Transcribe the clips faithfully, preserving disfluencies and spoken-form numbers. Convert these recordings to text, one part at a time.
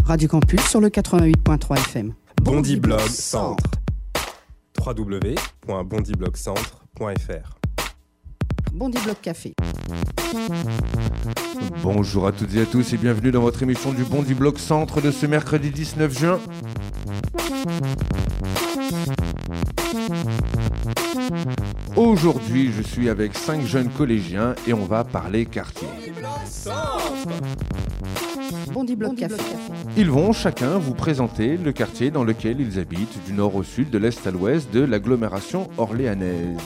Radio Campus sur le quatre-vingt-huit virgule trois F M. Bondy Blog Centre. w w w point bondy blog centre point f r. Bondy Blog Café. Bonjour à toutes et à tous et bienvenue dans votre émission du Bondy Blog Centre de ce mercredi dix-neuf juin. Aujourd'hui, je suis avec cinq jeunes collégiens et on va parler quartier. Bondy Blog Café. Ils vont chacun vous présenter le quartier dans lequel ils habitent, du nord au sud, de l'est à l'ouest de l'agglomération orléanaise.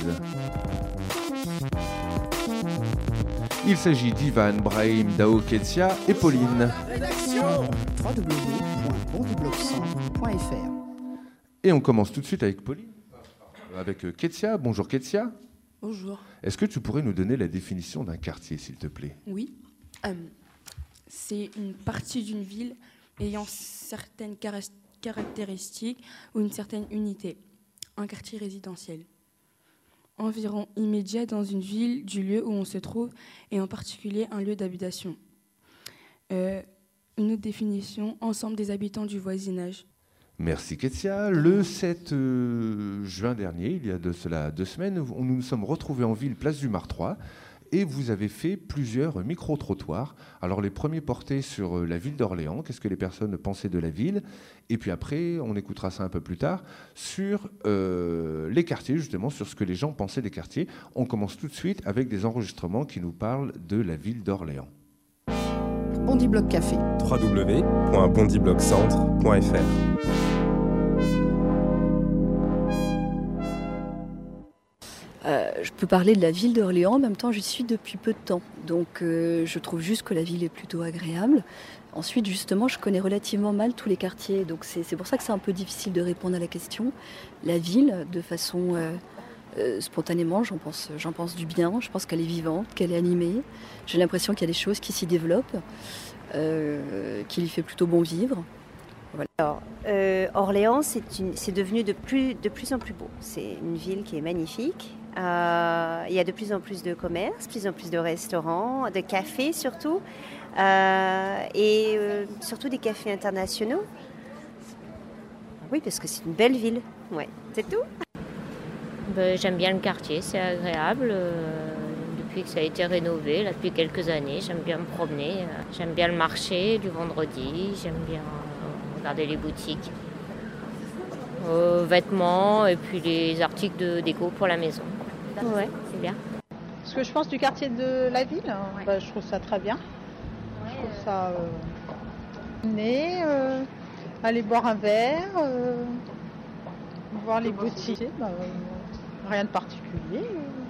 Il s'agit d'Ivan, Brahim, Dao, Ketsia et Pauline. Rédaction w w w point bondy blog centre point f r. Et on commence tout de suite avec Pauline, avec Ketsia. Bonjour Ketsia. Bonjour. Est-ce que tu pourrais nous donner la définition d'un quartier, s'il te plaît ? Oui. Euh, c'est une partie d'une ville ayant certaines car- caractéristiques ou une certaine unité. Un quartier résidentiel. Environ immédiat dans une ville du lieu où on se trouve et en particulier un lieu d'habitation. Euh, une autre définition, ensemble des habitants du voisinage. Merci Ketsia. Le sept juin dernier, il y a de cela deux semaines, nous nous sommes retrouvés en ville, place du Mar trois, et vous avez fait plusieurs micro-trottoirs. Alors les premiers portaient sur la ville d'Orléans, qu'est-ce que les personnes pensaient de la ville, et puis après, on écoutera ça un peu plus tard, sur euh, les quartiers, justement, sur ce que les gens pensaient des quartiers. On commence tout de suite avec des enregistrements qui nous parlent de la ville d'Orléans. Bondy Blog Café. w w w point bondy blog centre point f r. Euh, je peux parler de la ville d'Orléans, en même temps j'y suis depuis peu de temps, donc euh, je trouve juste que la ville est plutôt agréable. Ensuite justement je connais relativement mal tous les quartiers, donc c'est, c'est pour ça que c'est un peu difficile de répondre à la question. La ville, de façon euh, euh, spontanément, j'en pense, j'en pense du bien, je pense qu'elle est vivante, qu'elle est animée, j'ai l'impression qu'il y a des choses qui s'y développent, euh, qu'il y fait plutôt bon vivre. Voilà. Alors, euh, Orléans, c'est, une, c'est devenu de plus, de plus en plus beau. C'est une ville qui est magnifique. Euh, il y a de plus en plus de commerces, de plus en plus de restaurants, de cafés surtout, euh, et euh, surtout des cafés internationaux. Oui, parce que c'est une belle ville. Ouais, c'est tout. Ben, j'aime bien le quartier, c'est agréable. Euh, depuis que ça a été rénové, là, depuis quelques années, j'aime bien me promener. Euh, j'aime bien le marché du vendredi, j'aime bien euh, regarder les boutiques, euh, vêtements et puis les articles de déco pour la maison. Ouais, c'est bien. Ce que je pense du quartier de la ville, ouais. bah, je trouve ça très bien. Ouais, je trouve euh... ça euh, né, euh, aller boire un verre, euh, voir les boutiques, bah, euh, rien de particulier.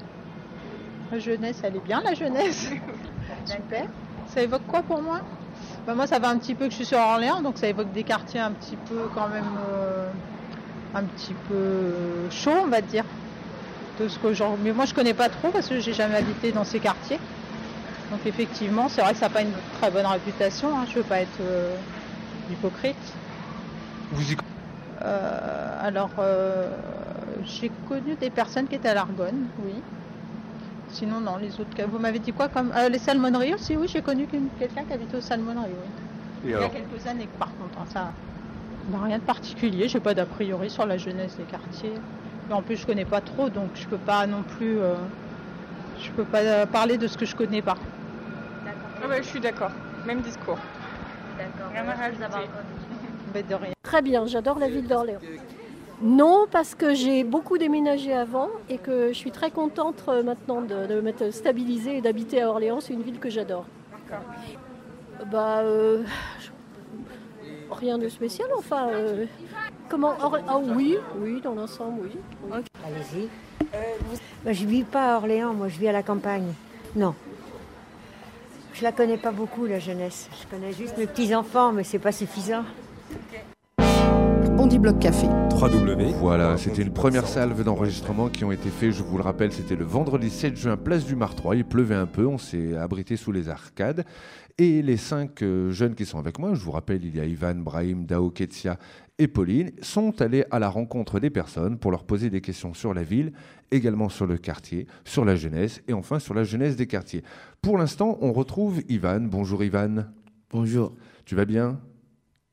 La jeunesse, elle est bien, la jeunesse. Super. Ça évoque quoi pour moi ? Bah, moi, ça va un petit peu que je suis sur Orléans, donc ça évoque des quartiers un petit peu quand même, euh, un petit peu chaud, on va dire. De ce que genre, mais moi, je connais pas trop parce que j'ai jamais habité dans ces quartiers. Donc effectivement, c'est vrai que ça n'a pas une très bonne réputation. Hein, je veux pas être euh, hypocrite. Vous y... euh, alors, euh, j'ai connu des personnes qui étaient à l'Argonne, oui. Sinon, non, les autres cas. Vous m'avez dit quoi comme euh, les salmonneries aussi, oui, j'ai connu quelqu'un qui habitait aux salmonneries, oui. Et Il y a quelques années, par contre, hein, ça n'a rien de particulier. J'ai pas d'a priori sur la jeunesse des quartiers. Et en plus, je connais pas trop, donc je peux pas non plus, euh, je peux pas parler de ce que je connais pas. D'accord. Ah ouais, je suis d'accord. Même discours. D'accord. Rien à rajouter. Mais de rien. Très bien, j'adore la ville d'Orléans. Non, parce que j'ai beaucoup déménagé avant et que je suis très contente maintenant de, de m'être stabilisée et d'habiter à Orléans. C'est une ville que j'adore. D'accord. Bah, euh, rien de spécial, enfin. Euh, comment Or- Ah oui, oui, dans l'ensemble, oui. oui. Okay. Allez-y. Euh, vous... bah, je ne vis pas à Orléans, moi je vis à la campagne. Non. Je la connais pas beaucoup, la jeunesse. Je connais juste mes petits-enfants, mais c'est pas suffisant. Okay. Bondy Blog Café. w w w Voilà, c'était une première salve d'enregistrements qui ont été faits, je vous le rappelle, c'était le vendredi sept juin, place du Mar trois, il pleuvait un peu, on s'est abrité sous les arcades. Et les cinq euh, jeunes qui sont avec moi, je vous rappelle, il y a Ivan, Brahim, Dao, Ketsia et Pauline, sont allés à la rencontre des personnes pour leur poser des questions sur la ville, également sur le quartier, sur la jeunesse et enfin sur la jeunesse des quartiers. Pour l'instant, on retrouve Ivan. Bonjour Ivan. Bonjour. Tu vas bien ?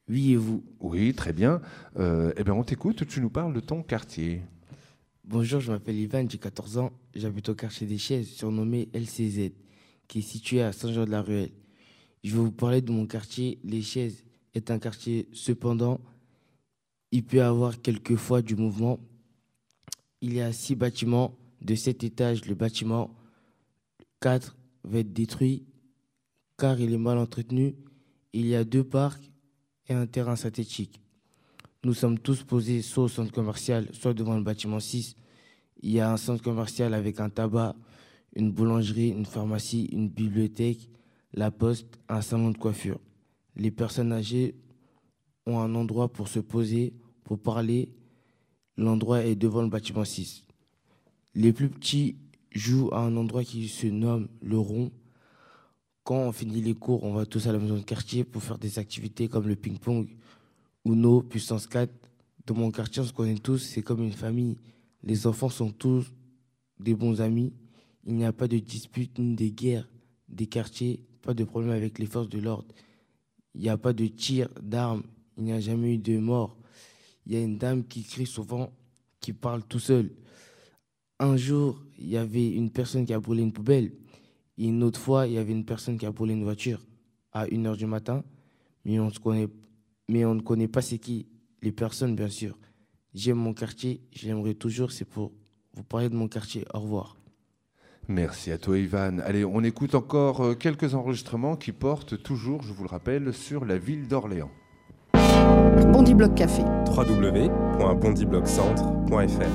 Oui, et vous? Oui, très bien. Euh, eh bien, on t'écoute, tu nous parles de ton quartier. Bonjour, je m'appelle Ivan, j'ai quatorze ans. J'habite au quartier des Chaises, surnommé L C Z, qui est situé à Saint-Jean-de-la-Ruelle. Je vais vous parler de mon quartier. Les Chaises est un quartier, cependant, il peut y avoir quelquefois du mouvement. Il y a six bâtiments de sept étages. Le bâtiment quatre va être détruit car il est mal entretenu. Il y a deux parcs et un terrain synthétique. Nous sommes tous posés soit au centre commercial, soit devant le bâtiment six. Il y a un centre commercial avec un tabac, une boulangerie, une pharmacie, une bibliothèque, la poste, un salon de coiffure. Les personnes âgées ont un endroit pour se poser, pour parler. L'endroit est devant le bâtiment six. Les plus petits jouent à un endroit qui se nomme le rond. Quand on finit les cours, on va tous à la maison de quartier pour faire des activités comme le ping-pong, Uno, puissance quatre. Dans mon quartier, on se connaît tous, c'est comme une famille. Les enfants sont tous des bons amis. Il n'y a pas de disputes ni de guerres des quartiers, pas de problème avec les forces de l'ordre. Il n'y a pas de tir d'armes, il n'y a jamais eu de mort. Il y a une dame qui crie souvent, qui parle tout seul. Un jour, il y avait une personne qui a brûlé une poubelle. Et une autre fois, il y avait une personne qui a brûlé une voiture à une heure du matin. Mais on, se connaît, mais on ne connaît pas c'est qui les personnes, bien sûr. J'aime mon quartier, je l'aimerai toujours. C'est pour vous parler de mon quartier. Au revoir. Merci à toi, Ivan. Allez, on écoute encore quelques enregistrements qui portent toujours, je vous le rappelle, sur la ville d'Orléans. Bondy Block Café. w w w point bondy block centre point f r.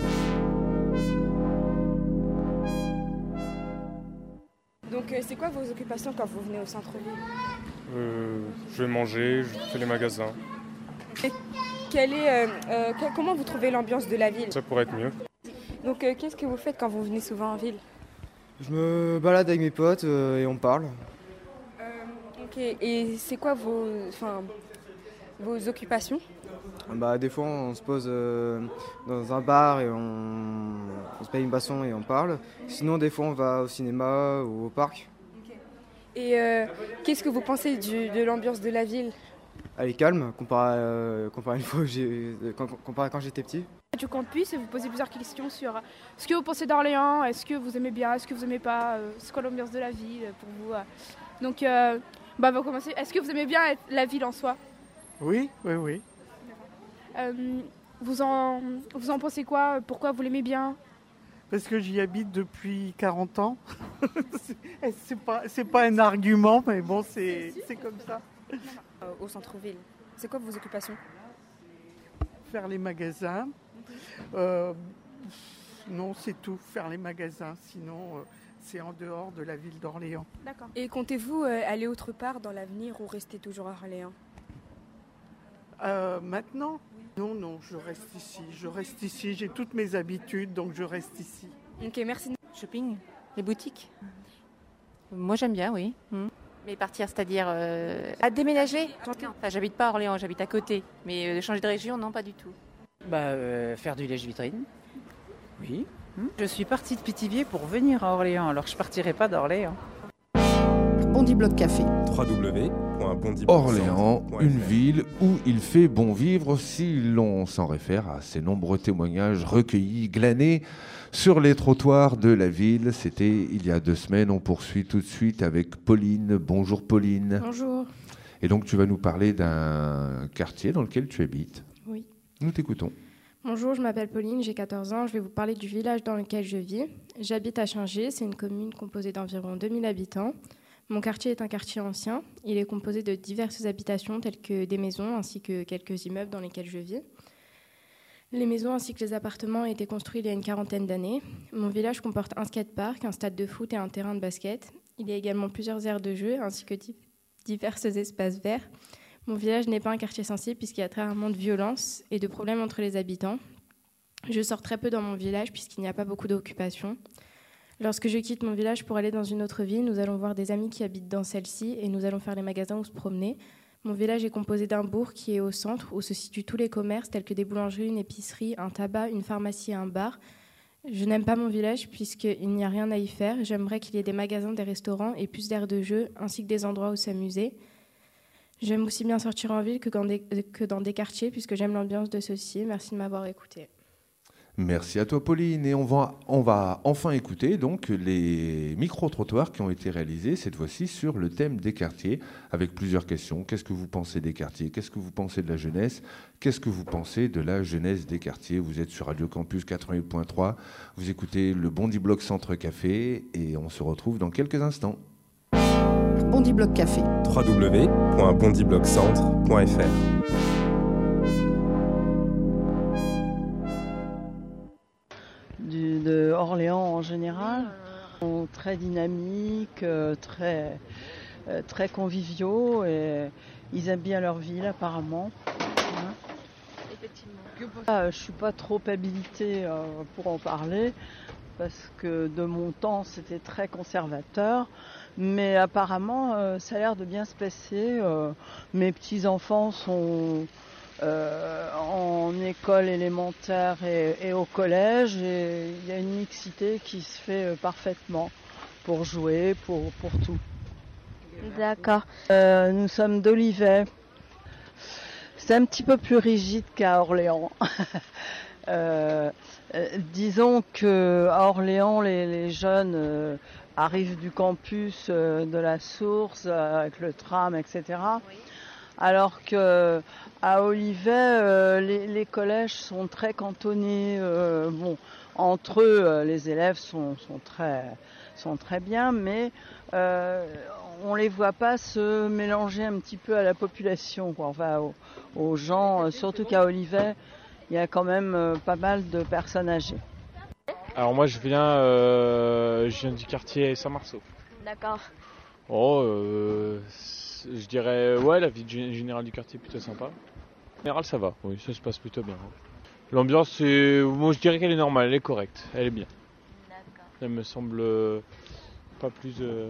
Donc, euh, c'est quoi vos occupations quand vous venez au centre-ville? euh, Je vais manger, je fais les magasins. Et quel est, euh, euh, que- comment vous trouvez l'ambiance de la ville? Ça pourrait être mieux. Donc, euh, qu'est-ce que vous faites quand vous venez souvent en ville? Je me balade avec mes potes euh, et on parle. Euh, ok, et c'est quoi vos, enfin, vos occupations? Bah, des fois, on se pose euh, dans un bar et on, on se paye une boisson et on parle. Sinon, des fois, on va au cinéma ou au parc. Et euh, qu'est-ce que vous pensez du- de l'ambiance de la ville? Elle est calme comparé à, euh, comparé à une fois où j'ai- comparé à quand j'étais petit. Du campus et vous posez plusieurs questions sur euh, ce que vous pensez d'Orléans, est-ce que vous aimez bien, est-ce que vous aimez pas, euh, c'est quoi l'ambiance de la ville euh, pour vous. euh. Donc, euh, bah, on va commencer. Est-ce que vous aimez bien être- la ville en soi? Oui, oui, oui. Euh, vous, en, vous en pensez quoi? Pourquoi vous l'aimez bien? Parce que j'y habite depuis quarante ans. c'est, c'est pas, c'est pas un argument, mais bon, c'est, c'est comme ça. Euh, au centre-ville, c'est quoi vos occupations? Faire les magasins. Euh, non, c'est tout, faire les magasins. Sinon, euh, c'est en dehors de la ville d'Orléans. D'accord. Et comptez-vous euh, aller autre part dans l'avenir ou rester toujours à Orléans? Euh, maintenant Non, non, je reste ici. Je reste ici. J'ai toutes mes habitudes, donc je reste ici. Ok, merci. Shopping, les boutiques. Moi, j'aime bien, oui. Hmm. Mais partir, c'est-à-dire euh, à déménager. Enfin, j'habite pas à Orléans, j'habite à côté. Mais euh, changer de région, non, pas du tout. Bah, euh, faire du lèche-vitrine. Oui. Hmm. Je suis partie de Pithiviers pour venir à Orléans, alors je partirai pas d'Orléans. Bondy Block Café. w w w point bondy block centre Orléans, point f r. une ville où il fait bon vivre si l'on s'en réfère à ces nombreux témoignages recueillis, glanés sur les trottoirs de la ville. C'était il y a deux semaines. On poursuit tout de suite avec Pauline. Bonjour Pauline. Bonjour. Et donc tu vas nous parler d'un quartier dans lequel tu habites. Oui. Nous t'écoutons. Bonjour, je m'appelle Pauline, j'ai quatorze ans. Je vais vous parler du village dans lequel je vis. J'habite à Chingé, c'est une commune composée d'environ deux mille habitants. Mon quartier est un quartier ancien. Il est composé de diverses habitations telles que des maisons ainsi que quelques immeubles dans lesquels je vis. Les maisons ainsi que les appartements ont été construits il y a une quarantaine d'années. Mon village comporte un skatepark, un stade de foot et un terrain de basket. Il y a également plusieurs aires de jeu ainsi que di- divers espaces verts. Mon village n'est pas un quartier sensible puisqu'il y a très rarement de violence et de problèmes entre les habitants. Je sors très peu dans mon village puisqu'il n'y a pas beaucoup d'occupation. Lorsque je quitte mon village pour aller dans une autre ville, nous allons voir des amis qui habitent dans celle-ci et nous allons faire les magasins ou se promener. Mon village est composé d'un bourg qui est au centre où se situent tous les commerces tels que des boulangeries, une épicerie, un tabac, une pharmacie et un bar. Je n'aime pas mon village puisqu'il n'y a rien à y faire. J'aimerais qu'il y ait des magasins, des restaurants et plus d'aires de jeu ainsi que des endroits où s'amuser. J'aime aussi bien sortir en ville que dans des, que dans des quartiers, puisque j'aime l'ambiance de ceux-ci. Merci de m'avoir écouté. Merci à toi, Pauline. Et on va, on va enfin écouter donc les micro-trottoirs qui ont été réalisés, cette fois-ci sur le thème des quartiers, avec plusieurs questions. Qu'est-ce que vous pensez des quartiers? Qu'est-ce que vous pensez de la jeunesse? Qu'est-ce que vous pensez de la jeunesse des quartiers? Vous êtes sur Radio Campus quatre-vingt-huit point trois, vous écoutez le Bondy Block Centre Café et on se retrouve dans quelques instants. Bondy Block Café. w w w point bondy block centre point f r. Du, de Orléans en général, sont très dynamiques, euh, très, euh, très conviviaux et ils aiment bien leur ville apparemment. Hein. Effectivement. Ah, je ne suis pas trop habilitée euh, pour en parler parce que de mon temps c'était très conservateur, mais apparemment euh, ça a l'air de bien se passer. Euh, mes petits-enfants sont Euh, en école élémentaire et, et au collège, et il y a une mixité qui se fait euh, parfaitement pour jouer, pour, pour tout. D'accord. Euh, nous sommes d'Olivet. C'est un petit peu plus rigide qu'à Orléans. euh, euh, disons qu'à Orléans, les, les jeunes euh, arrivent du campus euh, de la Source euh, avec le tram, et cetera. Oui. Alors que à Olivet, euh, les, les collèges sont très cantonnés. Euh, bon, entre eux, euh, les élèves sont, sont, très, sont très bien, mais euh, on ne les voit pas se mélanger un petit peu à la population, quoi. Enfin, aux, aux gens, euh, surtout qu'à Olivet, il y a quand même euh, pas mal de personnes âgées. Alors moi, je viens, euh, je viens du quartier Saint-Marceau. D'accord. Oh, euh, je dirais, ouais, la vie générale du quartier est plutôt sympa. En général, ça va, oui, ça se passe plutôt bien. L'ambiance, c'est, moi je dirais qu'elle est normale, elle est correcte, elle est bien. D'accord. Elle me semble euh, pas plus... Euh...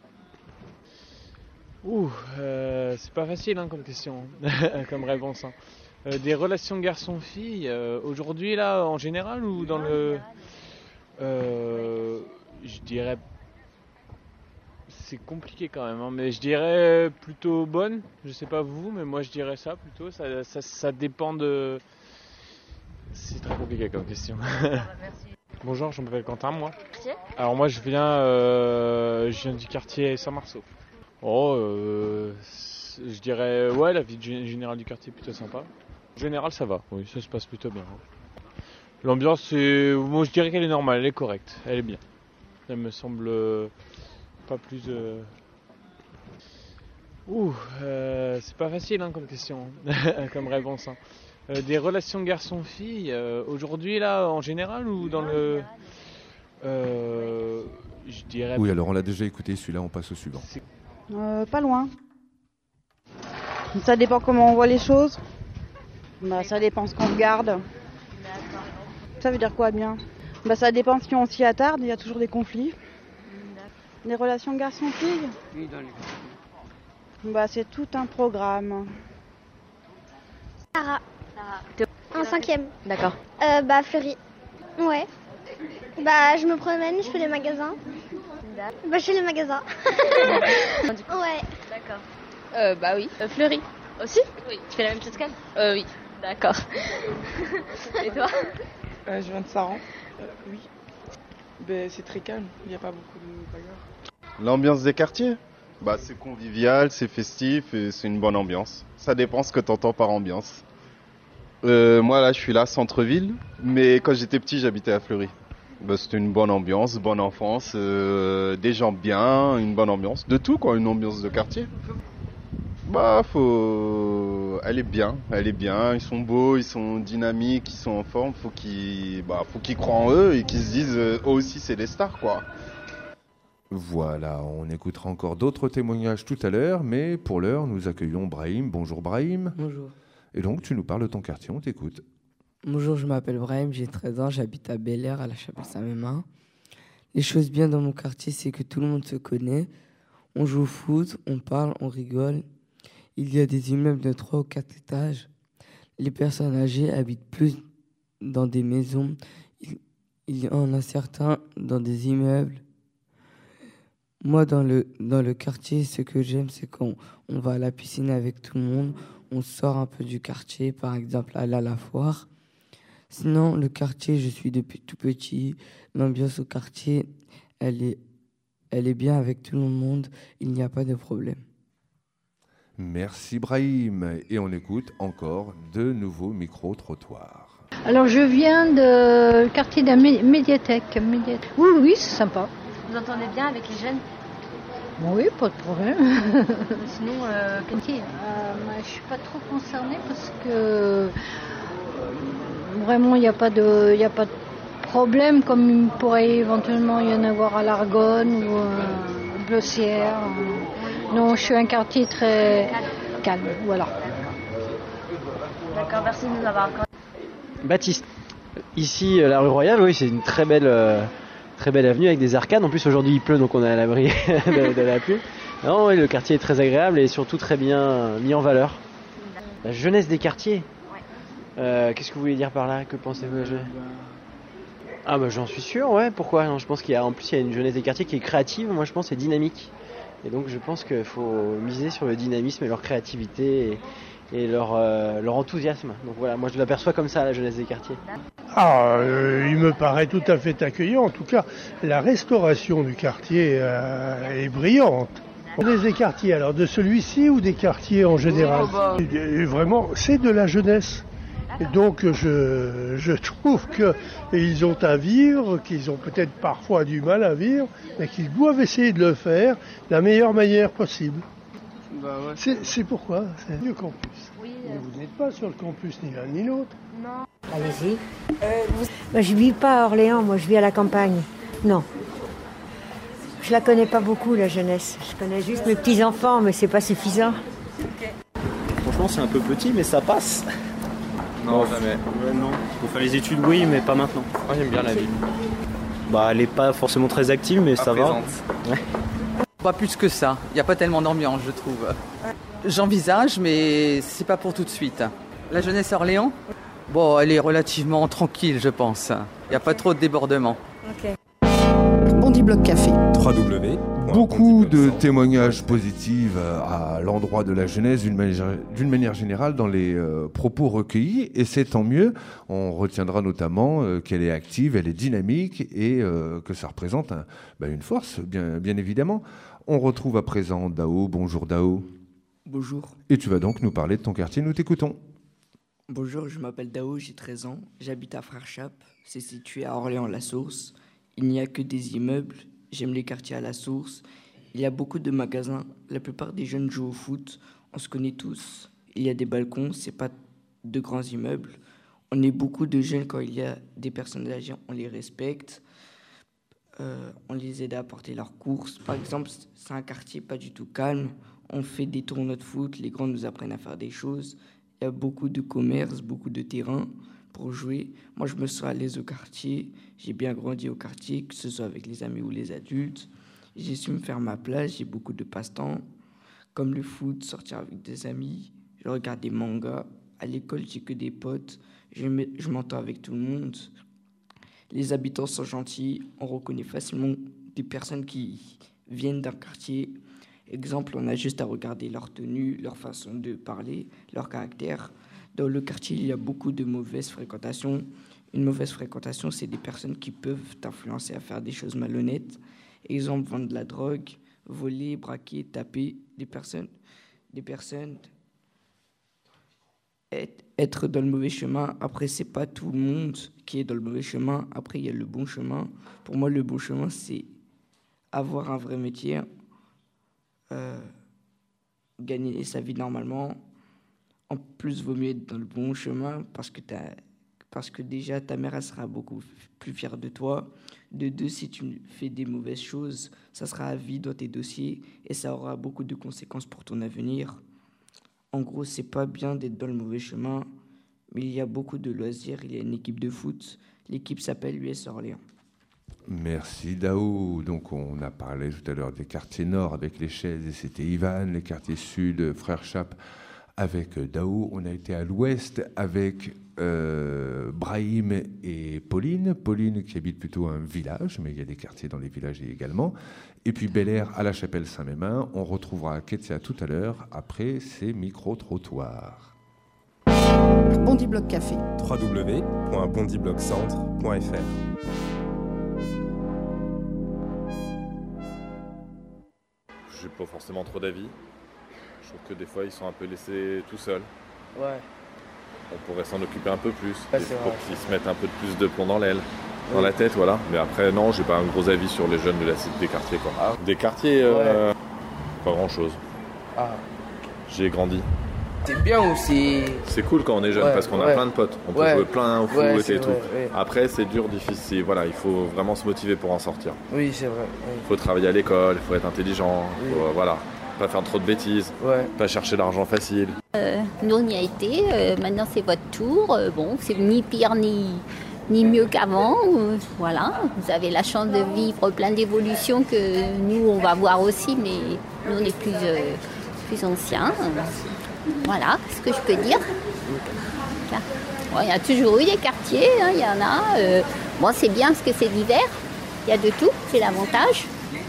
Ouh, euh, c'est pas facile hein, comme question, comme réponse. Hein. Euh, des relations garçon-fille, euh, aujourd'hui là, en général ou dans le... Euh, je dirais... C'est compliqué quand même, hein, mais je dirais plutôt bonne. Je sais pas vous, mais moi je dirais ça plutôt. Ça, ça, ça dépend de. C'est très compliqué comme question. Merci. Bonjour, je m'appelle Quentin, moi. Merci. Alors moi je viens, euh, je viens du quartier Saint-Marceau. Oh, euh, je dirais ouais, la vie générale du quartier est plutôt sympa. En général, ça va. Oui, ça se passe plutôt bien. Hein. L'ambiance, c'est, moi je dirais qu'elle est normale, elle est correcte, elle est bien. Elle me semble. Pas plus de... Ouh, euh, c'est pas facile hein, comme question, comme réponse. Hein. Euh, des relations garçon-fille, euh, aujourd'hui là, en général ou dans le... Euh, je dirais... Oui, alors on l'a déjà écouté, celui-là, on passe au suivant. Euh, pas loin. Ça dépend comment on voit les choses. Bah, ça dépend ce qu'on regarde. Ça veut dire quoi bien? Bah, ça dépend si on s'y attarde, il y a toujours des conflits. Les relations garçon-fille? Oui, dans les... Bah, c'est tout un programme. Sarah. Sarah. En cinquième. D'accord. Euh, bah, Fleury. Ouais. Bah, je me promène, je fais les magasins. Bah, je fais les magasins. Ouais. D'accord. Euh, bah oui. Euh, Fleury. Aussi? Oui. Tu fais la même chose qu'elle? Euh, oui. D'accord. Et toi? euh, Je viens de Saran. Euh, oui. Ben, c'est très calme, il n'y a pas beaucoup de bagarres. L'ambiance des quartiers, bah, c'est convivial, c'est festif et c'est une bonne ambiance. Ça dépend ce que tu entends par ambiance. Euh, moi là je suis là, centre-ville, mais quand j'étais petit j'habitais à Fleury. Bah, c'était une bonne ambiance, bonne enfance, euh, des gens bien, une bonne ambiance, de tout quoi, une ambiance de quartier. Bah faut... Elle est bien, elle est bien, ils sont beaux, ils sont dynamiques, ils sont en forme, faut qu'ils, bah, faut qu'ils croient en eux et qu'ils se disent eux aussi c'est des stars quoi. Voilà, on écoutera encore d'autres témoignages tout à l'heure, mais pour l'heure nous accueillons Brahim. Bonjour Brahim. Bonjour. Et donc tu nous parles de ton quartier, on t'écoute. Bonjour, je m'appelle Brahim, j'ai treize ans, j'habite à Bel-Air, à la Chapelle-Saint-Mémin. Les choses bien dans mon quartier, c'est que tout le monde se connaît. On joue au foot, on parle, on rigole. Il y a des immeubles de trois ou quatre étages. Les personnes âgées habitent plus dans des maisons. Il, il y en a certains dans des immeubles. Moi, dans le, dans le quartier, ce que j'aime, c'est qu'on on va à la piscine avec tout le monde. On sort un peu du quartier, par exemple, aller à la foire. Sinon, le quartier, je suis depuis tout petit. L'ambiance au quartier, elle est, elle est bien avec tout le monde. Il n'y a pas de problème. Merci Brahim. Et on écoute encore de nouveaux micro-trottoirs. Alors je viens de quartier de la mé- médiathèque. médiathèque. Oui, oui, c'est sympa. Vous entendez bien avec les jeunes? Oui, pas de problème. Sinon, euh, quartier, euh, moi, je suis pas trop concernée parce que euh, vraiment il n'y a pas de, il y a pas de problème comme il pourrait éventuellement y en avoir à l'Argonne ou à Blossière. Non, je suis un quartier très calme, voilà. D'accord, merci de nous avoir accordé. Baptiste, ici la rue Royale, oui, c'est une très belle, euh, très belle avenue avec des arcades. En plus aujourd'hui il pleut donc on est à l'abri de, de la pluie. Non, oui, le quartier est très agréable et surtout très bien mis en valeur. La jeunesse des quartiers. Euh, qu'est-ce que vous voulez dire par là? Que pensez-vous de la jeunesse? Ah bah j'en suis sûr, ouais. Pourquoi? Non, je pense qu'il y a en plus il y a une jeunesse des quartiers qui est créative. Moi je pense et dynamique. Et donc je pense qu'il faut miser sur le dynamisme et leur créativité et, et leur, euh, leur enthousiasme. Donc voilà, moi je l'aperçois comme ça, la jeunesse des quartiers. Ah, euh, il me paraît tout à fait accueillant. En tout cas, la restauration du quartier euh, est brillante. Des quartiers, alors de celui-ci ou des quartiers en général? Et vraiment, c'est de la jeunesse. Et donc je, je trouve qu'ils ont à vivre, qu'ils ont peut-être parfois du mal à vivre, mais qu'ils doivent essayer de le faire de la meilleure manière possible. Bah ouais. c'est, c'est pourquoi c'est le campus. Oui, euh... Mais vous n'êtes pas sur le campus ni l'un ni l'autre. Non. Allez-y. Euh, vous... bah, je ne vis pas à Orléans, moi je vis à la campagne. Non. Je la connais pas beaucoup, la jeunesse. Je connais juste mes petits-enfants, mais c'est pas suffisant. Okay. Franchement, c'est un peu petit, mais ça passe. Non, jamais. Ouais, non. Pour faire les études, oui, mais pas maintenant. Moi, j'aime bien la ville. Bah, elle est pas forcément très active, mais pas ça présente. Va. Ouais. Pas plus que ça. Il n'y a pas tellement d'ambiance, je trouve. J'envisage, mais c'est pas pour tout de suite. La jeunesse à Orléans, bon, elle est relativement tranquille, je pense. Il n'y a pas trop de débordements. Ok. Bondy Block Café. w w w Beaucoup de témoignages positifs à l'endroit de la jeunesse d'une manière, d'une manière générale dans les euh, propos recueillis, et c'est tant mieux. On retiendra notamment euh, qu'elle est active, elle est dynamique et euh, que ça représente un, bah, une force, bien, bien évidemment. On retrouve à présent Dao. Bonjour Dao. Bonjour. Et tu vas donc nous parler de ton quartier, nous t'écoutons. Bonjour, je m'appelle Dao, j'ai treize ans, j'habite à Frères-Chap, c'est situé à Orléans-la-Source. Il n'y a que des immeubles. J'aime les quartiers à la source. Il y a beaucoup de magasins. La plupart des jeunes jouent au foot. On se connaît tous. Il y a des balcons. C'est pas de grands immeubles. On est beaucoup de jeunes. Quand il y a des personnes âgées, on les respecte. Euh, on les aide à apporter leurs courses. Par exemple, c'est un quartier pas du tout calme. On fait des tournois de foot. Les grands nous apprennent à faire des choses. Il y a beaucoup de commerces, beaucoup de terrains pour jouer. Moi, je me sens à l'aise au quartier. J'ai bien grandi au quartier, que ce soit avec les amis ou les adultes. J'ai su me faire ma place. J'ai beaucoup de passe-temps, comme le foot, sortir avec des amis. Je regarde des mangas. À l'école, j'ai que des potes. Je, me, je m'entends avec tout le monde. Les habitants sont gentils. On reconnaît facilement des personnes qui viennent d'un quartier. Exemple, on a juste à regarder leur tenue, leur façon de parler, leur caractère. Dans le quartier, il y a beaucoup de mauvaises fréquentations. Une mauvaise fréquentation, c'est des personnes qui peuvent t'influencer à faire des choses malhonnêtes. Exemple, vendre de la drogue, voler, braquer, taper. Des personnes, des personnes être dans le mauvais chemin. Après, c'est pas tout le monde qui est dans le mauvais chemin. Après, il y a le bon chemin. Pour moi, le bon chemin, c'est avoir un vrai métier, euh, gagner sa vie normalement. En plus, il vaut mieux être dans le bon chemin parce que, t'as, parce que déjà, ta mère elle sera beaucoup plus fière de toi. De deux, si tu fais des mauvaises choses, ça sera à vie dans tes dossiers et ça aura beaucoup de conséquences pour ton avenir. En gros, c'est pas bien d'être dans le mauvais chemin, mais il y a beaucoup de loisirs. Il y a une équipe de foot. L'équipe s'appelle l'U S Orléans. Merci Dao. Donc on a parlé tout à l'heure des quartiers nord avec les chaises et c'était Ivan, les quartiers sud, Frères Chap avec Dao. On a été à l'ouest avec euh, Brahim et Pauline. Pauline qui habite plutôt un village, mais il y a des quartiers dans les villages également. Et puis Bel Air à la Chapelle-Saint-Mémin. On retrouvera Ketia tout à l'heure après ces micro-trottoirs. Bondy Block Café. w w w point bondy block centre point f r. J'ai pas forcément trop d'avis. Je trouve que des fois ils sont un peu laissés tout seuls. Ouais. On pourrait s'en occuper un peu plus. Ouais, Il c'est faut vrai. qu'ils se mettent un peu de plus de plomb dans l'aile, dans Oui. la tête, voilà. Mais après, non, j'ai pas un gros avis sur les jeunes de la cité des quartiers, quoi. Des quartiers, euh, pas grand chose. Ah. J'ai grandi. C'est bien ou c'est... C'est cool quand on est jeune Ouais, parce qu'on ouais. a plein de potes. On peut Ouais. jouer plein au foot Ouais, et c'est tout. vrai, ouais. Après, c'est dur, difficile. Voilà, il faut vraiment se motiver pour en sortir. Oui, c'est vrai. Oui. Il faut travailler à l'école, il faut être intelligent, Oui. faut, euh, voilà, pas faire trop de bêtises, Ouais. pas chercher l'argent facile. Euh, nous on y a été, euh, maintenant c'est votre tour. Euh, bon, c'est ni pire ni, ni mieux qu'avant. Euh, voilà, vous avez la chance de vivre plein d'évolutions que nous on va voir aussi, mais nous on est plus, euh, plus anciens. Voilà, ce que je peux dire. Bon, il y a toujours eu des quartiers, hein, il y en a. Euh, bon, c'est bien parce que c'est d'hiver, il y a de tout, c'est l'avantage.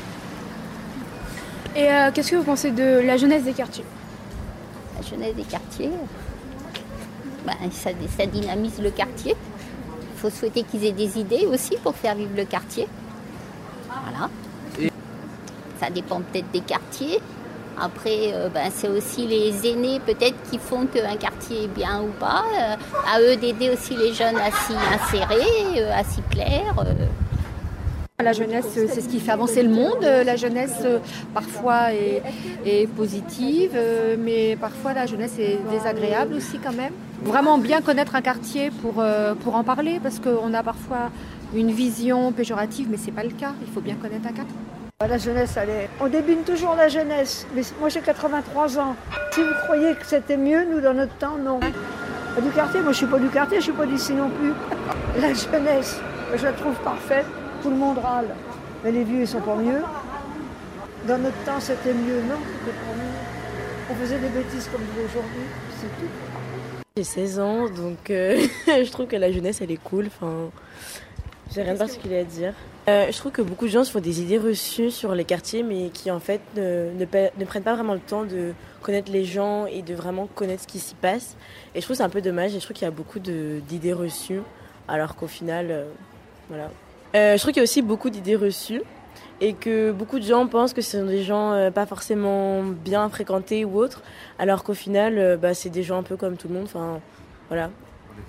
Et euh, qu'est-ce que vous pensez de la jeunesse des quartiers? La jeunesse des quartiers, ben, ça, ça dynamise le quartier. Il faut souhaiter qu'ils aient des idées aussi pour faire vivre le quartier. Voilà. Ça dépend peut-être des quartiers. Après, euh, ben, c'est aussi les aînés peut-être qui font qu'un quartier est bien ou pas. Euh, à eux d'aider aussi les jeunes à s'y insérer, euh, à s'y plaire. Euh. La jeunesse, c'est ce qui fait avancer le monde. La jeunesse, parfois, est, est positive, mais parfois, la jeunesse est désagréable aussi quand même. Vraiment bien connaître un quartier pour, pour en parler, parce qu'on a parfois une vision péjorative, mais ce n'est pas le cas. Il faut bien connaître un quartier. La jeunesse, elle est... on débine toujours la jeunesse. Mais moi, j'ai quatre-vingt-trois ans. Si vous croyez que c'était mieux, nous, dans notre temps, non. Du quartier, moi, je ne suis pas du quartier, je ne suis pas d'ici non plus. La jeunesse, je la trouve parfaite. Tout le monde râle. Mais les vieux, ils sont pas mieux. Dans notre temps, c'était mieux. Non, c'était pas mieux. On faisait des bêtises comme vous aujourd'hui. C'est tout. J'ai seize ans, donc euh, je trouve que la jeunesse, elle est cool. Enfin, j'ai rien de particulier à dire. Euh, je trouve que beaucoup de gens se font des idées reçues sur les quartiers, mais qui en fait ne, ne, ne prennent pas vraiment le temps de connaître les gens et de vraiment connaître ce qui s'y passe. Et je trouve que c'est un peu dommage. Et je trouve qu'il y a beaucoup de, d'idées reçues, alors qu'au final, euh, voilà. Euh, je trouve qu'il y a aussi beaucoup d'idées reçues et que beaucoup de gens pensent que ce sont des gens euh, pas forcément bien fréquentés ou autres, alors qu'au final, euh, bah, c'est des gens un peu comme tout le monde. Enfin, voilà. Quartier ?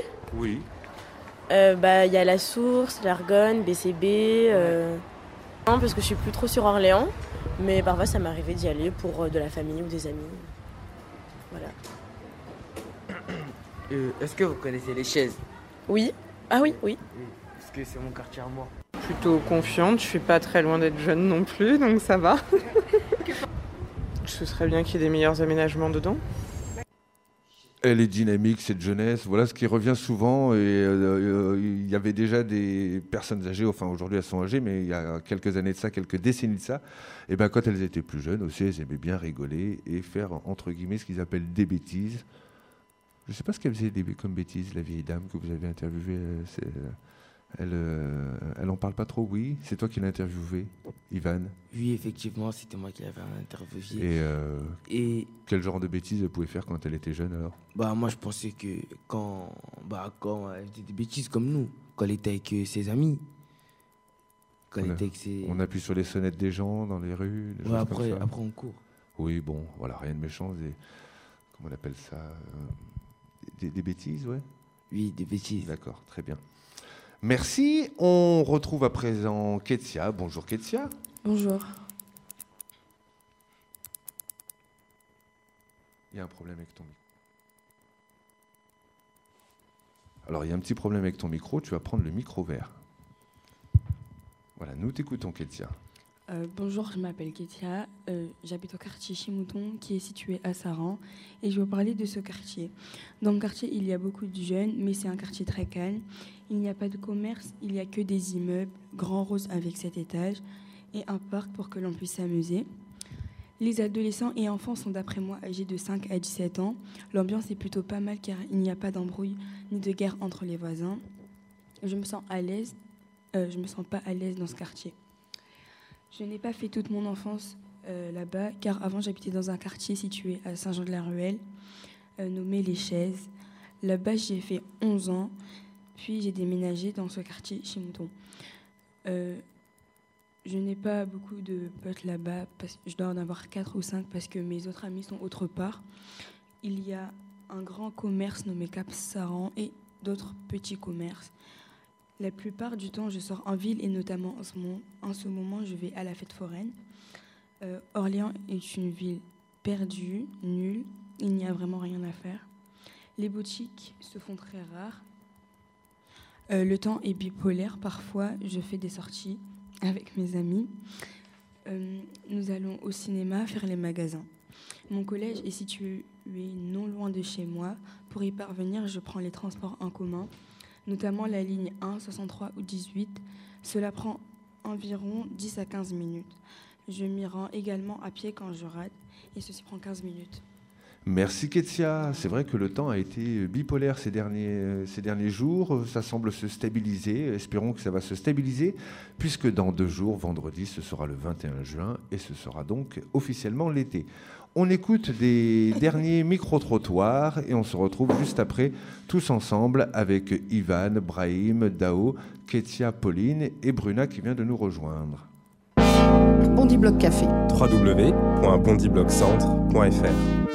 Oui. Euh, bah, y a La Source, l'Argonne, B C B. Euh... Non, parce que je suis plus trop sur Orléans, mais parfois ça m'est arrivé d'y aller pour euh, de la famille ou des amis. Voilà. Euh, Est-ce que vous connaissez les chaises? Oui. Ah oui, oui. Oui, parce que c'est mon quartier à moi. Plutôt confiante, je suis pas très loin d'être jeune non plus, donc ça va. Ce serait bien qu'il y ait des meilleurs aménagements dedans. Elle est dynamique, cette jeunesse. Voilà ce qui revient souvent. Et euh, euh, il y avait déjà des personnes âgées, enfin aujourd'hui elles sont âgées, mais il y a quelques années de ça, quelques décennies de ça, et ben quand elles étaient plus jeunes aussi, elles aimaient bien rigoler et faire entre guillemets ce qu'ils appellent des bêtises. Je ne sais pas ce qu'elle faisait comme bêtises, la vieille dame que vous avez interviewée. C'est, elle, euh, elle en parle pas trop, oui. C'est toi qui l'as interviewée, Ivan. Oui, effectivement, c'était moi qui l'avais interviewée. Et, euh, Et quel genre de bêtises elle pouvait faire quand elle était jeune alors? Bah moi je pensais que quand, bah, quand elle faisait des bêtises comme nous, quand elle était avec euh, ses amis, quand elle on, a, était avec ses... on appuie sur les sonnettes des gens dans les rues. Des Ouais, choses après, comme ça. après on court. Oui, bon, voilà, rien de méchant. Des, comment on appelle ça euh, des, des bêtises, ouais. Oui, des bêtises. D'accord, très bien. Merci. On retrouve à présent Ketia. Bonjour Ketia. Bonjour. Il y a un problème avec ton micro. Alors, il y a un petit problème avec ton micro. Tu vas prendre le micro vert. Voilà, nous t'écoutons, Ketia. Euh, bonjour, je m'appelle Ketia. Euh, j'habite au quartier Chimouton, qui est situé à Saran. Et je vais vous parler de ce quartier. Dans le quartier, il y a beaucoup de jeunes, mais c'est un quartier très calme. Il n'y a pas de commerce, il n'y a que des immeubles, grands roses avec sept étages, et un parc pour que l'on puisse s'amuser. Les adolescents et enfants sont d'après moi âgés de cinq à dix-sept ans. L'ambiance est plutôt pas mal car il n'y a pas d'embrouille ni de guerre entre les voisins. Je me sens à l'aise, euh, je me sens pas à l'aise dans ce quartier. Je n'ai pas fait toute mon enfance euh, là-bas car avant j'habitais dans un quartier situé à Saint-Jean-de-la-Ruelle, euh, nommé Les Chaises. Là-bas j'ai fait onze ans, puis j'ai déménagé dans ce quartier chez Mouton. Euh, Je n'ai pas beaucoup de potes là-bas, parce que je dois en avoir quatre ou cinq parce que mes autres amis sont autre part. Il y a un grand commerce nommé Cap Saran et d'autres petits commerces. La plupart du temps, je sors en ville et notamment en ce moment, en ce moment je vais à la fête foraine. Euh, Orléans est une ville perdue, nulle, il n'y a vraiment rien à faire. Les boutiques se font très rares. Euh, le temps est bipolaire, parfois je fais des sorties avec mes amis. Euh, nous allons au cinéma faire les magasins. Mon collège est situé non loin de chez moi. Pour y parvenir, je prends les transports en commun, notamment la ligne un, soixante-trois ou dix-huit. Cela prend environ dix à quinze minutes. Je m'y rends également à pied quand je rate, et ceci prend quinze minutes. Merci Ketia. C'est vrai que le temps a été bipolaire ces derniers, ces derniers jours. Ça semble se stabiliser. Espérons que ça va se stabiliser, puisque dans deux jours, vendredi, ce sera le vingt et un juin, et ce sera donc officiellement l'été. On écoute des derniers micro-trottoirs et on se retrouve juste après, tous ensemble, avec Ivan, Brahim, Dao, Ketia, Pauline et Bruna qui vient de nous rejoindre. Bondy Bloc Café. w w w point bondy bloc centre point f r.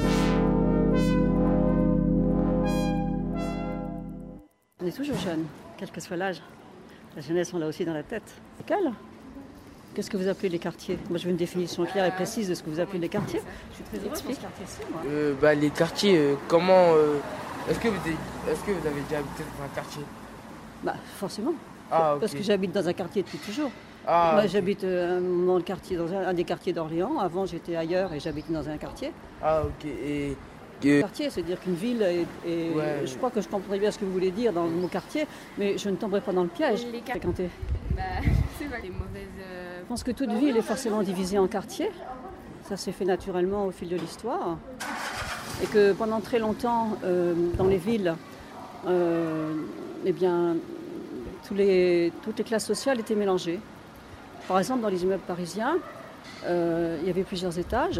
On est toujours jeunes, quel que soit l'âge. La jeunesse, on l'a aussi dans la tête. Quelle ? Qu'est-ce que vous appelez les quartiers ? Moi, je veux une définition claire et précise de ce que vous appelez les quartiers. Je suis très heureuse dans ce quartier-ci, moi. Euh, bah, les quartiers, euh, comment... Euh, est-ce, que vous avez, est-ce que vous avez déjà habité dans un quartier ? Bah, forcément. Ah, okay. Parce que j'habite dans un quartier depuis toujours. Ah, moi, okay. j'habite euh, dans, le quartier, dans un, un des quartiers d'Orléans. Avant, j'étais ailleurs et j'habitais dans un quartier. Ah, ok. Et... Le quartier, c'est-à-dire qu'une ville, est, est, ouais, je crois que je comprends bien ce que vous voulez dire dans le mot quartier, mais je ne tomberai pas dans le piège. Les quart- Fréquenter. Bah, c'est pas les mauvaises... Euh... Je pense que toute ville est forcément divisée en quartiers. Ça s'est fait naturellement au fil de l'histoire. Et que pendant très longtemps, euh, dans les villes, euh, eh bien, tous les, toutes les classes sociales étaient mélangées. Par exemple, dans les immeubles parisiens, euh, il y avait plusieurs étages.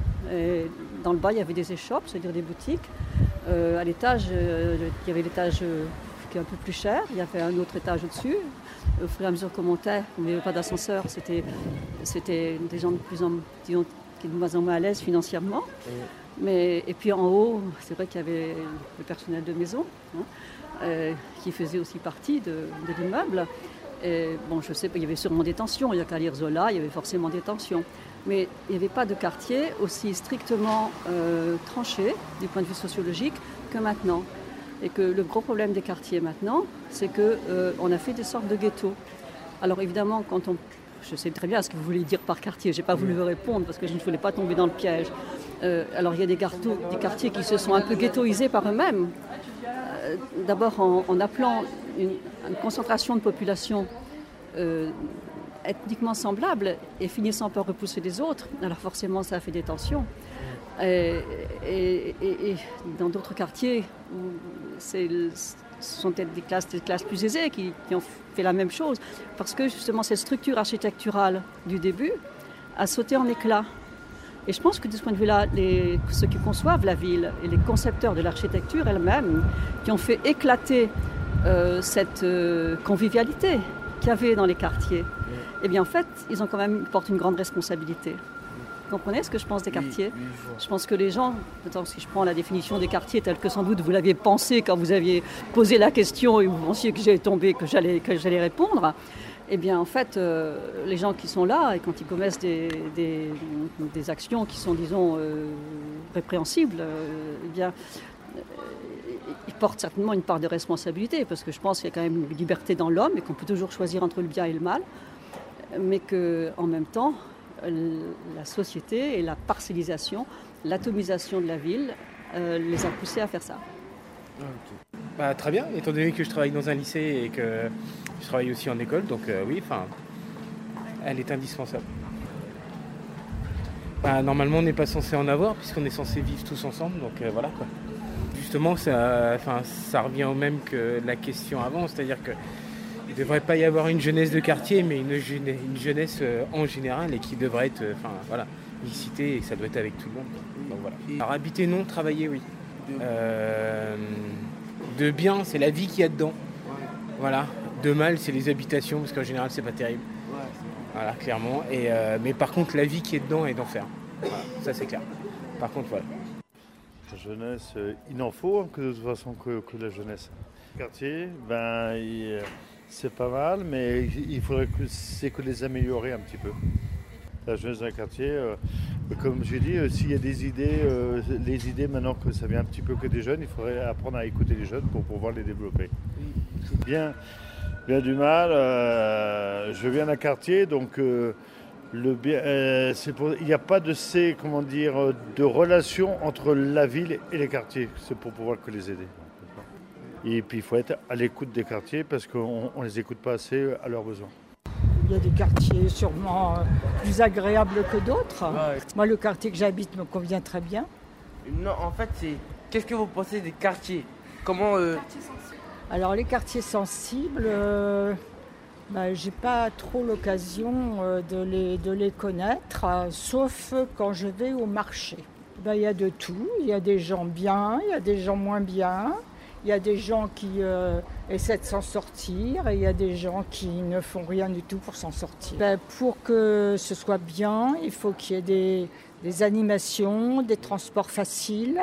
Et dans le bas, il y avait des échoppes, c'est-à-dire des boutiques. Euh, à l'étage, euh, il y avait l'étage euh, qui est un peu plus cher. Il y avait un autre étage au-dessus. Au fur et à mesure qu'on montait, il n'y avait pas d'ascenseur. C'était, c'était des gens de plus en, disons, qui étaient de moins en moins à l'aise financièrement. Mais, et puis en haut, c'est vrai qu'il y avait le personnel de maison, hein, euh, qui faisait aussi partie de, de l'immeuble. Et, bon, je sais qu'il y avait sûrement des tensions. Il n'y a qu'à lire Zola, il y avait forcément des tensions. Mais il n'y avait pas de quartier aussi strictement euh, tranché du point de vue sociologique que maintenant. Et que le gros problème des quartiers maintenant, c'est qu'on euh, a fait des sortes de ghettos. Alors évidemment, quand on... je sais très bien ce que vous voulez dire par quartier, je n'ai pas voulu vous répondre parce que je ne voulais pas tomber dans le piège. Euh, alors il y a des, garto... des quartiers qui se sont un peu ghettoisés par eux-mêmes. Euh, d'abord en, en appelant une, une concentration de population euh, ethniquement semblables et finissant par repousser les autres. Alors forcément, ça a fait des tensions. Et, et, et, et dans d'autres quartiers, c'est, ce sont peut-être des classes, des classes plus aisées qui, qui ont fait la même chose, parce que justement cette structure architecturale du début a sauté en éclats. Et je pense que de ce point de vue-là, les, ceux qui conçoivent la ville et les concepteurs de l'architecture elle-même, qui ont fait éclater euh, cette euh, convivialité qu'il y avait dans les quartiers, eh bien en fait, ils ont quand même, ils portent une grande responsabilité. Vous comprenez ce que je pense des quartiers ? Oui, oui, je, je pense que les gens, attends, si je prends la définition des quartiers telle que sans doute vous l'aviez pensé quand vous aviez posé la question et vous pensiez que j'allais tomber, que j'allais, que j'allais répondre, eh bien en fait, euh, les gens qui sont là et quand ils commettent des, des, des actions qui sont, disons, euh, répréhensibles, euh, eh bien, euh, ils portent certainement une part de responsabilité parce que je pense qu'il y a quand même une liberté dans l'homme et qu'on peut toujours choisir entre le bien et le mal, mais qu'en même temps, la société et la parcellisation, l'atomisation de la ville euh, les a poussés à faire ça. Okay. Bah, très bien, étant donné que je travaille dans un lycée et que je travaille aussi en école, donc euh, oui, enfin, elle est indispensable. Bah, normalement, on n'est pas censé en avoir puisqu'on est censé vivre tous ensemble, donc euh, voilà quoi. Justement, ça, enfin, ça revient au même que la question avant, c'est-à-dire qu'il ne devrait pas y avoir une jeunesse de quartier, mais une, jeunesse, une jeunesse euh, en général et qui devrait être, enfin euh, voilà, licitée et ça doit être avec tout le monde. Quoi. Donc voilà. Alors habiter non, travailler oui. Euh, de bien, c'est la vie qu'il y a dedans. Voilà. De mal, c'est les habitations parce qu'en général, c'est pas terrible. Voilà, clairement. Et, euh, mais par contre, la vie qui est dedans est d'enfer. Voilà, ça c'est clair. Par contre, voilà. La jeunesse, euh, il en faut hein, que de toute façon que, que la jeunesse. Le quartier, ben, il, c'est pas mal, mais il faudrait que c'est que les améliorer un petit peu. La jeunesse d'un quartier, euh, comme j'ai dit, euh, s'il y a des idées, euh, les idées maintenant que ça vient un petit peu que des jeunes, il faudrait apprendre à écouter les jeunes pour pouvoir les développer. Bien, bien du mal. Euh, je viens d'un quartier, donc. Euh, Le bien, euh, c'est pour, il n'y a pas de ces, comment dire, de relation entre la ville et les quartiers. C'est pour pouvoir que les aider. Et puis il faut être à l'écoute des quartiers parce qu'on ne les écoute pas assez à leurs besoins. Il y a des quartiers sûrement plus agréables que d'autres. Ouais. Moi, le quartier que j'habite me convient très bien. Non, en fait, c'est qu'est-ce que vous pensez des quartiers? Comment euh... Alors les quartiers sensibles. Euh... Ben, j'ai pas trop l'occasion euh, de, les, de les connaître, euh, sauf quand je vais au marché. Ben, y a de tout, il y a des gens bien, il y a des gens moins bien, il y a des gens qui euh, essaient de s'en sortir et il y a des gens qui ne font rien du tout pour s'en sortir. Ben, pour que ce soit bien, il faut qu'il y ait des, des animations, des transports faciles,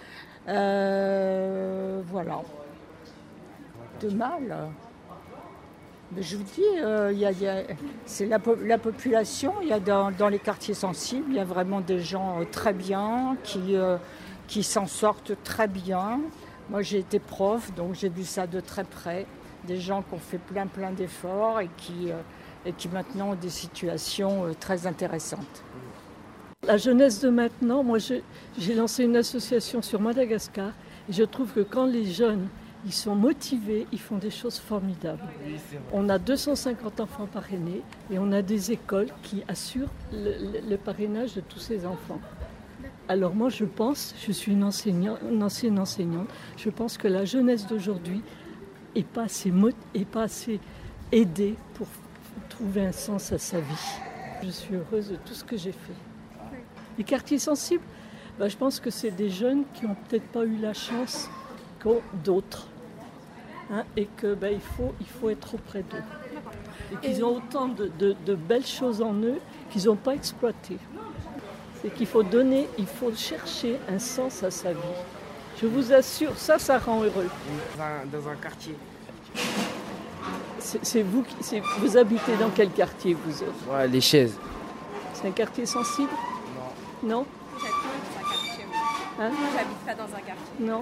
euh, voilà. De mal. Mais je vous dis, euh, y a, y a, c'est la, la population, il y a dans, dans les quartiers sensibles, il y a vraiment des gens euh, très bien, qui, euh, qui s'en sortent très bien. Moi j'ai été prof, donc j'ai vu ça de très près. Des gens qui ont fait plein plein d'efforts et qui, euh, et qui maintenant ont des situations euh, très intéressantes. La jeunesse de maintenant, moi je, j'ai lancé une association sur Madagascar et je trouve que quand les jeunes ils sont motivés, ils font des choses formidables. Oui, on a deux cent cinquante enfants parrainés et on a des écoles qui assurent le, le, le parrainage de tous ces enfants. Alors moi je pense, je suis une, enseignante, une ancienne enseignante, je pense que la jeunesse d'aujourd'hui n'est pas assez, est pas assez aidée pour trouver un sens à sa vie. Je suis heureuse de tout ce que j'ai fait. Les quartiers sensibles, ben, je pense que c'est des jeunes qui n'ont peut-être pas eu la chance qu'ont d'autres. Hein, et qu'il ben, faut, il faut être auprès d'eux. Et qu'ils ont autant de, de, de belles choses en eux qu'ils n'ont pas exploitées. C'est qu'il faut donner, il faut chercher un sens à sa vie. Je vous assure, ça, ça rend heureux. Dans un, dans un quartier. C'est, c'est vous qui, c'est, vous habitez dans quel quartier, vous autres? Ouais, les chaises. C'est un quartier sensible? Non. Non? J'habite pas dans un quartier. Hein? Moi, j'habite pas dans un quartier. Non.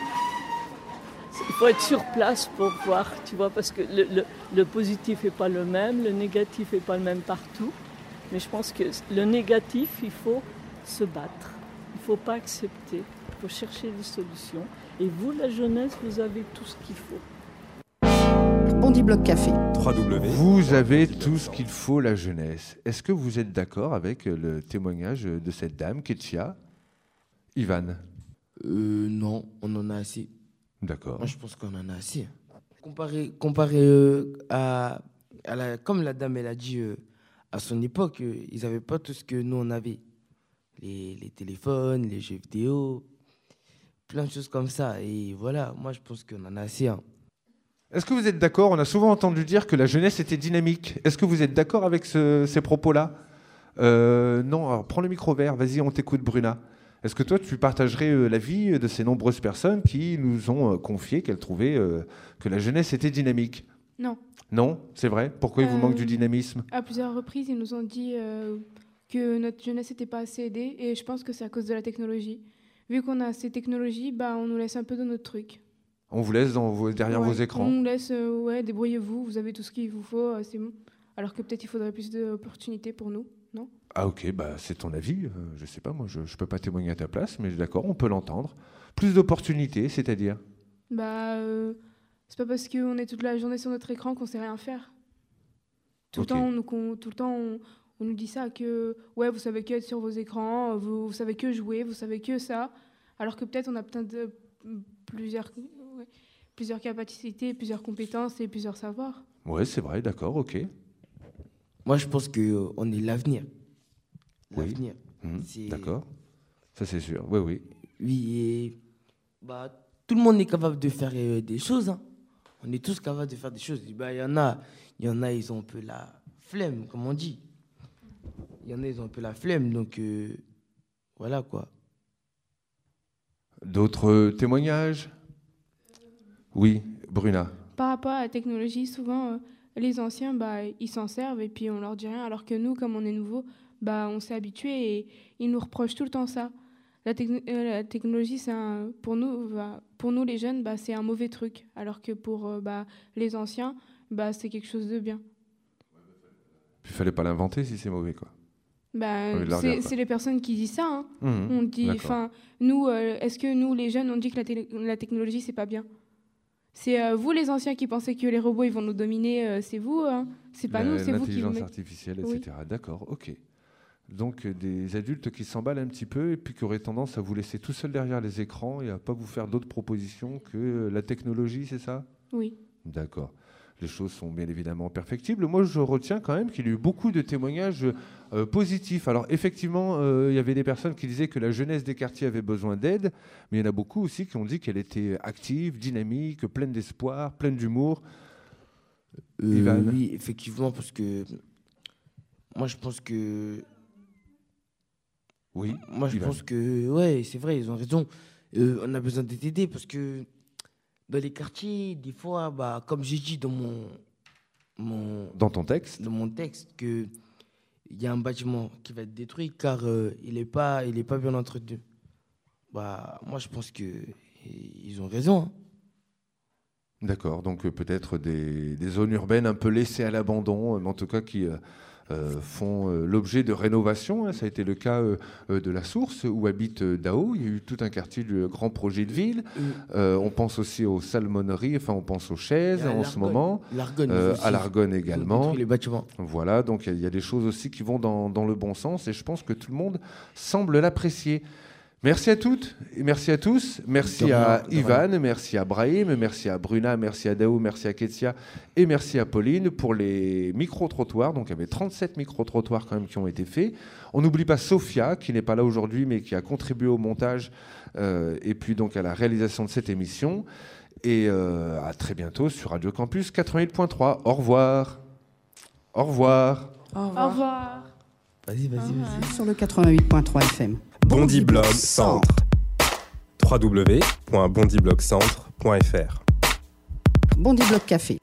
Il faut être sur place pour voir, tu vois, parce que le, le, le positif n'est pas le même, le négatif n'est pas le même partout. Mais je pense que le négatif, il faut se battre. Il ne faut pas accepter. Il faut chercher des solutions. Et vous, la jeunesse, vous avez tout ce qu'il faut. Bondy Block Café. Vous avez tout ce qu'il faut, la jeunesse. Est-ce que vous êtes d'accord avec le témoignage de cette dame, Ketia? Ivan? euh, Non, on en a assez. D'accord. Moi, je pense qu'on en a assez. Comparé, comparé euh, à, à la, comme la dame, elle a dit, euh, à son époque, euh, ils n'avaient pas tout ce que nous, on avait. Les, les téléphones, les jeux vidéo, plein de choses comme ça. Et voilà, moi, je pense qu'on en a assez. Hein. Est-ce que vous êtes d'accord? On a souvent entendu dire que la jeunesse était dynamique. Est-ce que vous êtes d'accord avec ce, ces propos-là? euh, Non, alors prends le micro vert. Vas-y, on t'écoute, Bruna. Est-ce que toi, tu partagerais l'avis de ces nombreuses personnes qui nous ont confié qu'elles trouvaient que la jeunesse était dynamique? Non. Non, c'est vrai? Pourquoi il vous euh, manque du dynamisme? À plusieurs reprises, ils nous ont dit euh, que notre jeunesse n'était pas assez aidée, et je pense que c'est à cause de la technologie. Vu qu'on a ces technologies, bah, on nous laisse un peu dans notre truc. On vous laisse dans vos, derrière ouais, vos écrans? On nous laisse, euh, ouais, débrouillez-vous, vous avez tout ce qu'il vous faut, euh, c'est bon. Alors que peut-être il faudrait plus d'opportunités pour nous, non? Ah ok, bah, c'est ton avis, euh, je sais pas, moi je ne peux pas témoigner à ta place, mais d'accord, on peut l'entendre. Plus d'opportunités, c'est-à-dire? Bah, euh, c'est pas parce qu'on est toute la journée sur notre écran qu'on sait rien faire. Tout, okay. le, temps, on, on, tout le temps, on, on nous dit ça, que ouais, vous savez que être sur vos écrans, vous, vous savez que jouer, vous savez que ça, alors que peut-être on a peut-être de, plusieurs, ouais, plusieurs capacités, plusieurs compétences et plusieurs savoirs. Oui, c'est vrai, d'accord, ok. Moi, je pense qu'on est l'avenir. L'avenir. Oui. Mmh, c'est... D'accord, ça c'est sûr, oui, oui. Oui, et bah, tout le monde est capable de faire euh, des choses. Hein. On est tous capables de faire des choses. Bah, y en a, il y en a, ils ont un peu la flemme, comme on dit. Il y en a, ils ont un peu la flemme, donc euh, voilà quoi. D'autres témoignages? Oui, Bruna. Par rapport à la technologie, souvent, euh, les anciens, bah, ils s'en servent et puis on leur dit rien, alors que nous, comme on est nouveau, bah, on s'est habitué et ils nous reprochent tout le temps ça. La, techn- euh, la technologie, c'est un, pour, nous, bah, pour nous, les jeunes, bah, c'est un mauvais truc, alors que pour euh, bah, les anciens, bah, c'est quelque chose de bien. Il fallait pas l'inventer si c'est mauvais, quoi. Bah, Oui, c'est, c'est les personnes qui disent ça. Hein. Mmh, on dit, d'accord. enfin, nous, euh, est-ce que nous, les jeunes, on dit que la, télé- la technologie, c'est pas bien? C'est euh, vous, les anciens, qui pensez que les robots, ils vont nous dominer. Euh, c'est vous, hein. C'est pas La- nous, c'est vous qui. L'intelligence artificielle, et cetera. Oui. D'accord, ok. Donc euh, des adultes qui s'emballent un petit peu et puis qui auraient tendance à vous laisser tout seul derrière les écrans et à pas vous faire d'autres propositions que euh, la technologie, c'est ça? Oui. D'accord. Les choses sont bien évidemment perfectibles. Moi, je retiens quand même qu'il y a eu beaucoup de témoignages euh, positifs. Alors, effectivement, euh, il y avait des personnes qui disaient que la jeunesse des quartiers avait besoin d'aide, mais il y en a beaucoup aussi qui ont dit qu'elle était active, dynamique, pleine d'espoir, pleine d'humour. Euh, Ivan? Oui, effectivement, parce que moi, je pense que... Oui, Moi, je Ivan. pense que, ouais, c'est vrai, ils ont raison. Euh, on a besoin d'être aidé parce que dans les quartiers, des fois, bah, comme j'ai dit dans mon, mon... Dans ton texte? Dans mon texte, qu'il y a un bâtiment qui va être détruit car euh, il n'est pas, il est pas bien entretenu. Bah, moi, je pense qu'ils ont raison. Hein. D'accord, donc euh, peut-être des, des zones urbaines un peu laissées à l'abandon, euh, mais en tout cas qui... Euh, Euh, font euh, l'objet de rénovation. Hein. Ça a été le cas euh, euh, de la Source, où habite euh, Dao. Il y a eu tout un quartier du grand projet de ville. Euh, on pense aussi aux salmonneries, enfin on pense aux chaises en ce moment. L'Argonne Euh, aussi. à l'Argonne également. Les bâtiments. Voilà, donc il y, y a des choses aussi qui vont dans, dans le bon sens et je pense que tout le monde semble l'apprécier. Merci à toutes et merci à tous. Merci De à rien, de Ivan, rien. merci à Brahim, merci à Bruna, merci à Dao, merci à Ketia et merci à Pauline pour les micro-trottoirs. Donc il y avait trente-sept micro-trottoirs quand même qui ont été faits. On n'oublie pas Sophia qui n'est pas là aujourd'hui mais qui a contribué au montage euh, et puis donc à la réalisation de cette émission. Et euh, à très bientôt sur Radio Campus quatre-vingt-huit point trois. Au revoir. Au revoir. Au revoir. Au revoir. Vas-y, vas-y, vas-y. Sur le quatre-vingt-huit point trois F M. Bondi Blog Centre. w w w point bondi blog centre point f r. Bondi Blog Café.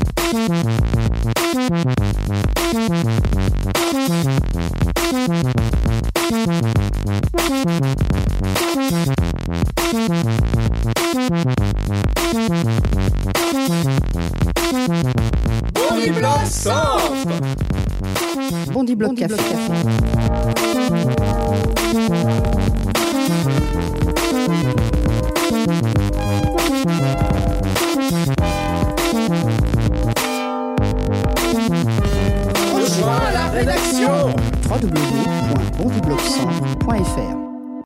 Bondi Blog Centre. Bondi Blog Café. Rejoins la rédaction. w w w point bondi blog centre point f r.